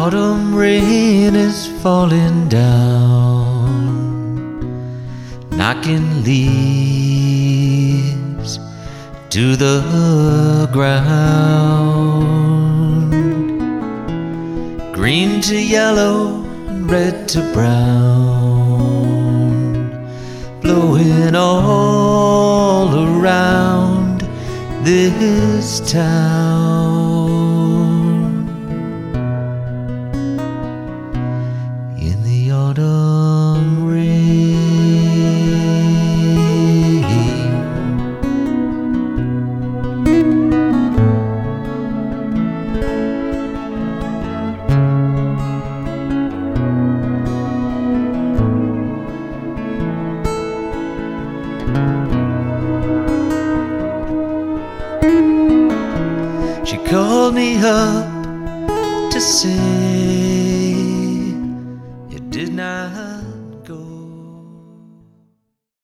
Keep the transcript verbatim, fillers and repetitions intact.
autumn rain is falling down, knocking leaves to the ground. Green to yellow and red to brown, blowing all around this town. In the autumn rain, she called me up to say you did not go.